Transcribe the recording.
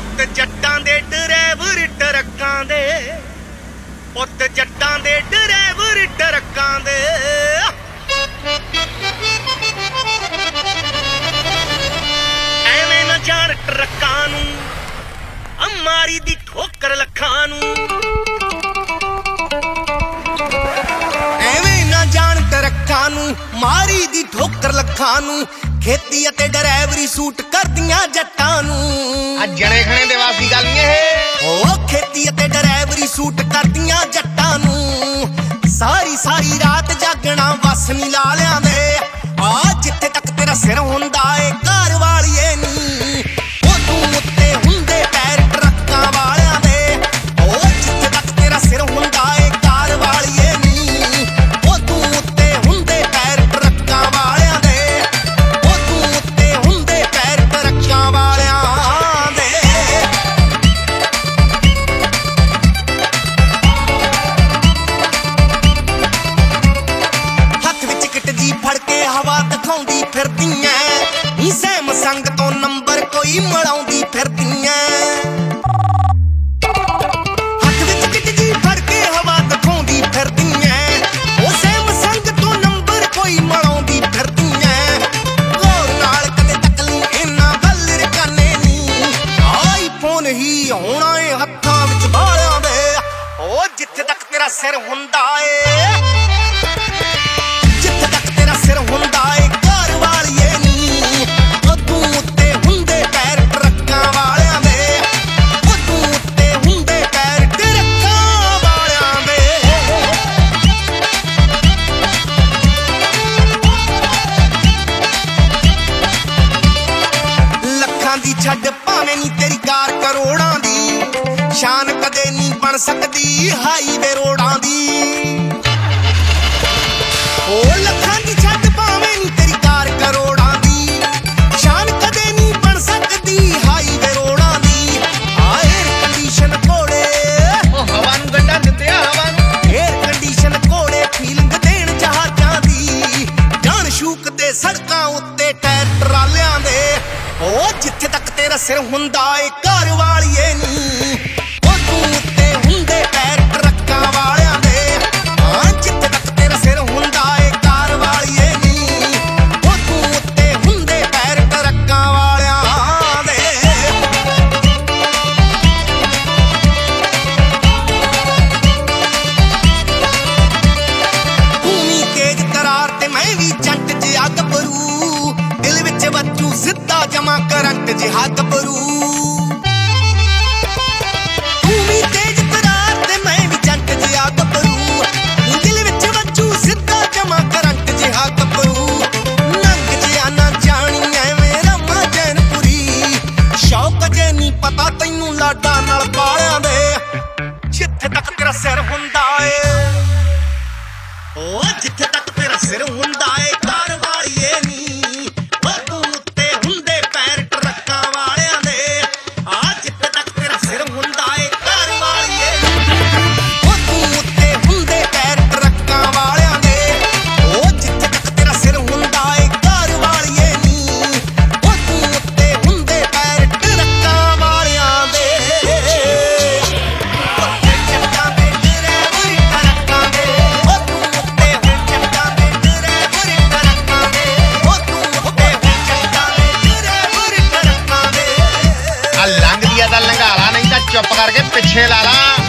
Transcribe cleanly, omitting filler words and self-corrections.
ਪੁੱਤ ਜੱਟਾਂ ਦੇ ਡਰਾਈਵਰ ਟਰੱਕਾਂ ਦੇ, ਪੁੱਤ ਜੱਟਾਂ ਦੇ ਡਰਾਈਵਰ ਟਰੱਕਾਂ ਦੇ। ਐਵੇਂ ਨਾ ਜਾਣ ਟਰੱਕਾਂ ਨੂੰ, ਮਾਰੀ ਦੀ ਠੋਕਰ ਲੱਖਾਂ ਨੂੰ। ਐਵੇਂ ਨਾ ਜਾਣ ਟਰੱਕਾਂ ਨੂੰ, ਮਾਰੀ ਦੀ ਠੋਕਰ ਲੱਖਾਂ ਨੂੰ। ਖੇਤੀ ਅਤੇ ਡਰਾਈਵਰੀ ਸੂਟ ਕਰਦੀਆਂ ਜੱਟਾਂ ਨੂੰ। ਆ ਜਣੇ ਖਣੇ ਦੇ ਵਾਸੀ ਗੱਲ ਨਹੀਂ ਇਹ। ਉਹ ਖੇਤੀ ਅਤੇ ਡਰਾਈਵਰੀ ਸੂਟ ਕਰਦੀਆਂ ਜੱਟਾਂ ਨੂੰ। ਸਾਰੀ ਸਾਰੀ ਰਾਤ ਜਾਗਣਾ ਵਸ ਨੀ ਲਾਲਿਆਂ ਦੇ। ਆ ਜਿੱਥੇ ਤੱਕ ਤੇਰਾ ਸਿਰ ਹੁੰਦਾ ਏ ਘਰ ਵਾਲੀਏ ਨੀ, ਉਹ ਤੂੰ ਉੱਤੇ ਹੁੰਦੇ ਪੈਰ ਟਰੱਕਾਂ ਵਾਲਿਆਂ ਦੇ। ਉਹ ਜਿੱਥੇ ਤੱਕ ਤੇਰਾ ਸਿਰ ਹੁੰਦਾ ਏ ਘਰ ਵਾਲੀਏ ਨੀ, ਉਹ ਤੂੰ ਉੱਤੇ ਹੁੰਦੇ ਪੈਰ ਟਰੱਕਾਂ ਵਾਲਿਆਂ ਦੇ। ਉਹ ਤੂੰ ਉੱਤੇ ਹੁੰਦੇ ਪੈਰ ਟਰੱਕਾਂ ਵਾਲਿਆਂ ਦੇ। ਹੱਥ ਵਿੱਚ ਕਿਟ ਜੀ ਫੜ ਕੇ ਹਵਾ ਦਿਖਾਉਂਦੀ ਫਿਰਦੀਆਂ, ਸੈਮ ਸੰਗ ਤੋਂ ਨੰਬਰ ਕੋਈ ਮਲਾਉਂਦੀ ਫਿਰਦੀਆਂ। ਹੱਥ ਵਿੱਚ ਕਿਟ ਜੀ ਫੜ ਕੇ ਹਵਾ ਦਿਖਾਉਂਦੀ ਫਿਰਦੀਆਂ, ਉਹ ਸੈਮ ਸੰਗ ਤੋਂ ਨੰਬਰ ਕੋਈ ਮਲਾਉਂਦੀ ਫਿਰਦੀਆਂ। ਗੌਰ ਨਾਲ ਕਦੇ ਤੱਕਲੀ ਇਹਨਾਂ ਵੱਲ ਰਕਾਨੇ ਨੀ, ਆਈਫੋਨ ਹੀ ਆਉਣਾ ਏ ਹੱਥਾਂ ਵਿੱਚ ਬਾਲਿਆਂ ਦੇ। ਉਹ ਜਿੱਥੇ ਤੱਕ ਤੇਰਾ ਸਿਰ ਹੁੰਦਾ ਏ, ਜਿੱਥੇ ਤੱਕ ਤੇਰਾ ਸਿਰ ਹੁੰਦਾ ਏ ਘਰ ਵਾਲੀਏ ਨੀ, ਉਹ ਤੂੰ ਉੱਤੇ ਹੁੰਦੇ ਪੈਰ ਟਰੱਕਾਂ ਵਾਲਿਆਂ ਦੇ। ਉਹ ਤੂੰ ਉੱਤੇ ਹੁੰਦੇ ਪੈਰ ਟਰੱਕਾਂ ਵਾਲਿਆਂ ਦੇ। ਲੱਖਾਂ ਦੀ ਛੱਡ ਭਾਵੇਂ ਨੀ ਤੇਰੀ ਕਾਰ ਕਰੋੜਾਂ ਦੀ, ਸ਼ਾਨ ਕਦੇ ਨੀ ਬਣ ਸਕਦੀ ਹਾਈਵੇ ਰੋਡਾਂ ਦੀ। ਉਹ ਲੱਖਾਂ ਦੀ ਛੱਡ ਭਾਵੇਂ ਨੀ ਤੇਰੀ ਕਾਰ ਕਰੋੜਾਂ ਦੀ, ਸ਼ਾਨ ਕਦੇ ਨੀ ਬਣ ਸਕਦੀ ਹਾਈਵੇ ਰੋਡਾਂ ਦੀ। ਆ ਏਅਰ ਕੰਡੀਸ਼ਨ ਘੋੜੇ, ਉਹ ਹਵਾ ਨੂੰ ਗੰਢਾ ਦਿੰਦੇ ਆ ਹਵਾ ਨੂੰ। ਏਅਰ ਕੰਡੀਸ਼ਨ ਘੋੜੇ ਫੀਲਿੰਗ ਦੇਣ ਜਹਾਜ਼ਾਂ ਦੀ। ਜਾਨ ਸ਼ੂਕ ਦੇ ਸੜਕਾਂ ਉੱਤੇ ਟਾਇਰ ਟਰਾਲਿਆਂ ਦੇ। ਉਹ ਜਿੱਥੇ ਤੱਕ ਤੇਰਾ ਸਿਰ ਹੁੰਦਾ ਏ ਘਰ ਵਾਲੀਏ ਨੀ, ਉਹ ਤੂੰ ਉੱਤੇ ਹੁੰਦੇ ਪੈਰ ਟਰੱਕਾਂ ਵਾਲਿਆਂ ਦੇ। ਹਾਂ ਜਿੱਥੇ ਤੱਕ ਤੇਰਾ ਸਿਰ ਹੁੰਦਾ ਏ ਘਰ ਵਾਲੀਏ ਨੀ, ਉਹ ਤੂੰ ਉੱਤੇ ਹੁੰਦੇ ਪੈਰ ਟਰੱਕਾਂ ਵਾਲਿਆਂ ਦੇ। ਤੂੰ ਵੀ ਤੇਜ਼ ਤਰਾਰ ਤੇ ਮੈਂ ਵੀ ਜੰਟ ਜਿਹਾ ਗੱਭਰੂ, ਦਿਲ ਵਿੱਚ ਵੱਜੂ ਸਿੱਧਾ ਜਮਾ ਕਰੰਟ ਜਿਹਾ ਗੱਭਰੂ। ਤੂੰ ਵੀ ਤੇਜ਼ ਤਰਾਰ ਤੇ ਮੈਂ ਵੀ ਜੰਟ ਜਿਹਾ ਗੱਭਰੂ, ਦਿਲ ਵਿੱਚ ਵੱਜੂ ਸਿੱਧਾ ਜਮਾ ਕਰੰਟ ਜਿਹਾ ਗੱਭਰੂ। ਨੰਗ ਜਿਹਾ ਨਾ ਜਾਣੀ ਐਵੇਂ ਰਾਮਾ ਜੈਨਪੁਰੀ, ਸ਼ੌਕ ਜੇ ਨੀ ਪਤਾ ਤੈਨੂੰ ਲਾਡਾ ਨਾਲ ਪਾਲਿਆਂ ਦੇ। ਜਿੱਥੇ ਤੱਕ ਤੇਰਾ ਸਿਰ ਹੁੰਦਾ ਏ, ਉਹ ਜਿੱਥੇ ਤੱਕ ਤੇਰਾ ਸਿਰ ਹੁੰਦਾ ਏ ਘਰ ਵਾਲੀਏ ਨੀ, ਉਹ ਤੂੰ ਉੱਤੇ ਹੁੰਦੇ ਪੈਰ ਟਰੱਕਾਂ ਵਾਲਿਆਂ ਦੇ। ਆ ਜਿੱਥੇ ਤੱਕ ਤੇਰਾ ਸਿਰ ਹੁੰਦਾ ਏ ਘਰ ਵਾਲੀਏ ਨੀ, ਉਹ ਤੂੰ ਉੱਤੇ ਹੁੰਦੇ ਪੈਰ ਟਰੱਕਾਂ ਵਾਲਿਆਂ ਦੇ। ਉਹ ਜਿੱਥੇ ਤੱਕ ਤੇਰਾ ਸਿਰ ਹੁੰਦਾ ਏ ਘਰ ਵਾਲੀਏ ਨੀ, ਉਹ ਤੂੰ ਉੱਤੇ ਹੁੰਦੇ ਪੈਰ ਟਰੱਕਾਂ ਵਾਲਿਆਂ ਦੇ। ਜੱਟਾਂ ਦੇ ਡਰਾਈਵਰ ਟਰੱਕਾਂ ਦੇ, ਉਹ ਤੂੰ ਉੱਤੇ ਜੱਟਾਂ ਦੇ ਡਰਾਈਵਰ ਟਰੱਕਾਂ ਦੇ, ਉਹ ਤੂੰ ਉੱਤੇ ਜੱਟਾਂ ਦੇ ਡਰਾਈਵਰ ਟਰੱਕਾਂ ਦੇ। ਆ ਲੰਘਦੀ ਆ ਤਾਂ ਲੰਘਾਲਾ, ਨਹੀਂ ਤਾਂ ਚੁੱਪ ਕਰਕੇ ਪਿੱਛੇ ਲਾ ਲਾ।